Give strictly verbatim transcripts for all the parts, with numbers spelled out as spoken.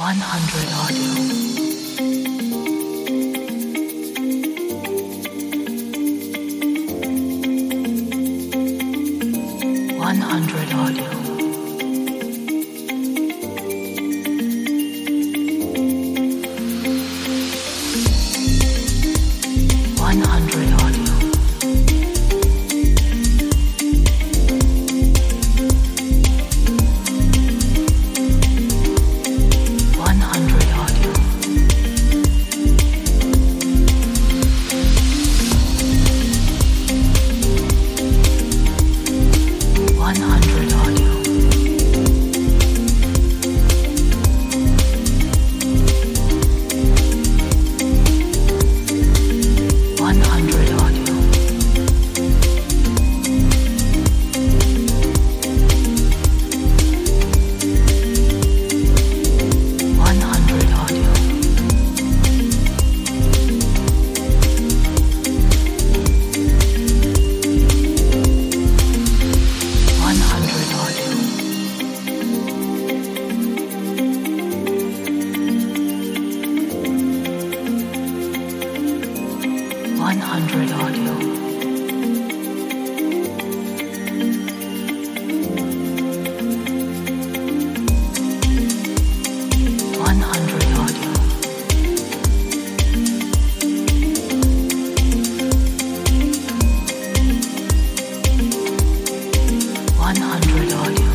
one hundred audio. one hundred audio. one hundred audio. one hundred audio. one hundred audio. one hundred audio. one hundred audio. one hundred audio. one hundred audio. one hundred audio. one hundred audio.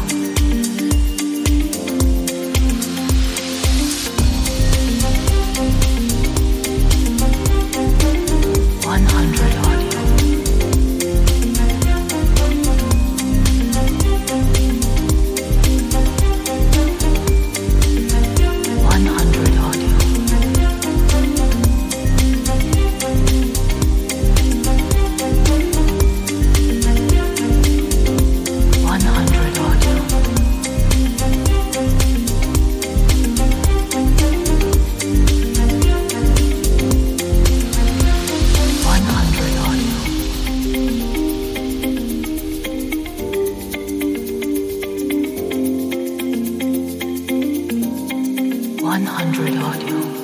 one hundred audio. one hundred audio. one hundred audio. one hundred audio. one hundred audio.